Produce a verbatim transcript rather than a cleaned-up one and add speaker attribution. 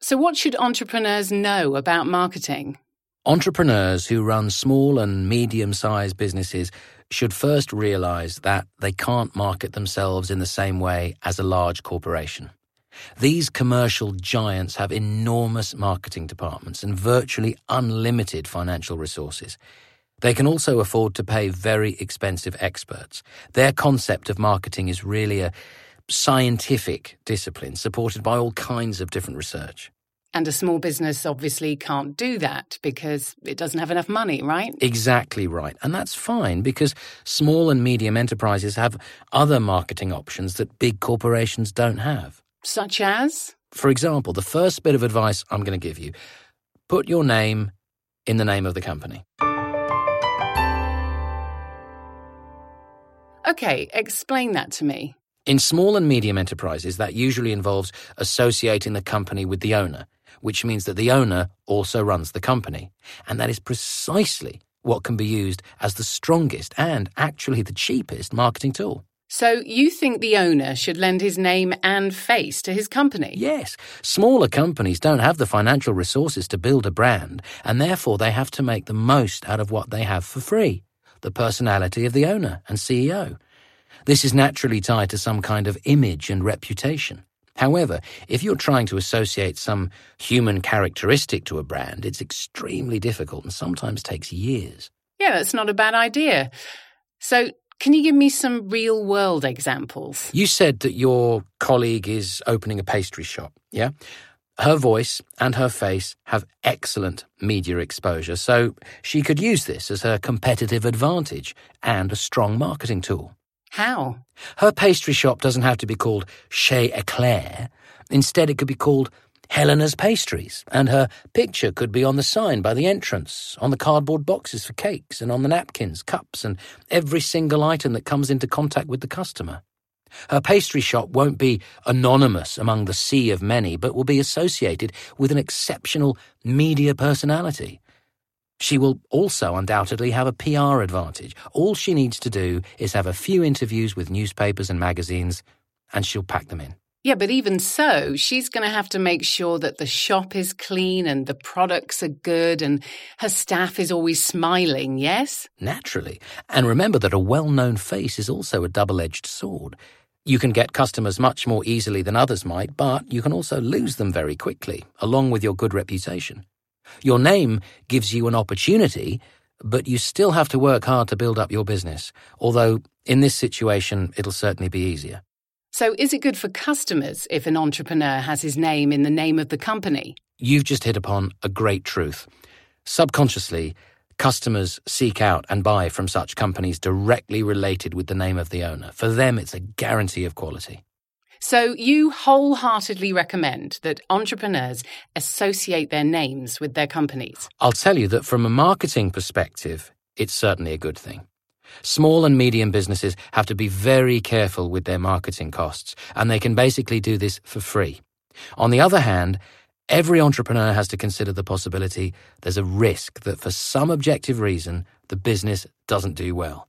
Speaker 1: So what should entrepreneurs know about marketing?
Speaker 2: Entrepreneurs who run small and medium-sized businesses should first realize that they can't market themselves in the same way as a large corporation. These commercial giants have enormous marketing departments and virtually unlimited financial resources. They can also afford to pay very expensive experts. Their concept of marketing is really a scientific discipline supported by all kinds of different research.
Speaker 1: And a small business obviously can't do that because it doesn't have enough money, right?
Speaker 2: Exactly right. And that's fine because small and medium enterprises have other marketing options that big corporations don't have.
Speaker 1: Such as?
Speaker 2: For example, the first bit of advice I'm going to give you, put your name in the name of the company.
Speaker 1: Okay, explain that to me.
Speaker 2: In small and medium enterprises, that usually involves associating the company with the owner, which means that the owner also runs the company. And that is precisely what can be used as the strongest and actually the cheapest marketing tool.
Speaker 1: So you think the owner should lend his name and face to his company?
Speaker 2: Yes. Smaller companies don't have the financial resources to build a brand, and therefore they have to make the most out of what they have for free, the personality of the owner and C E O. This is naturally tied to some kind of image and reputation. However, if you're trying to associate some human characteristic to a brand, it's extremely difficult and sometimes takes years.
Speaker 1: Yeah, that's not a bad idea. So, can you give me some real-world examples?
Speaker 2: You said that your colleague is opening a pastry shop, yeah? Her voice and her face have excellent media exposure, so she could use this as her competitive advantage and a strong marketing tool.
Speaker 1: How?
Speaker 2: Her pastry shop doesn't have to be called Chez Eclair. Instead, it could be called Helena's Pastries, and her picture could be on the sign by the entrance, on the cardboard boxes for cakes, and on the napkins, cups, and every single item that comes into contact with the customer. Her pastry shop won't be anonymous among the sea of many, but will be associated with an exceptional media personality. She will also undoubtedly have a P R advantage. All she needs to do is have a few interviews with newspapers and magazines, and she'll pack them in.
Speaker 1: Yeah, but even so, she's going to have to make sure that the shop is clean and the products are good and her staff is always smiling, yes?
Speaker 2: Naturally. And remember that a well-known face is also a double-edged sword. You can get customers much more easily than others might, but you can also lose them very quickly, along with your good reputation. Your name gives you an opportunity, but you still have to work hard to build up your business, although in this situation, it'll certainly be easier.
Speaker 1: So is it good for customers if an entrepreneur has his name in the name of the company?
Speaker 2: You've just hit upon a great truth. Subconsciously, customers seek out and buy from such companies directly related with the name of the owner. For them, it's a guarantee of quality.
Speaker 1: So you wholeheartedly recommend that entrepreneurs associate their names with their companies?
Speaker 2: I'll tell you that from a marketing perspective, it's certainly a good thing. Small and medium businesses have to be very careful with their marketing costs, and they can basically do this for free. On the other hand, every entrepreneur has to consider the possibility there's a risk that for some objective reason, the business doesn't do well.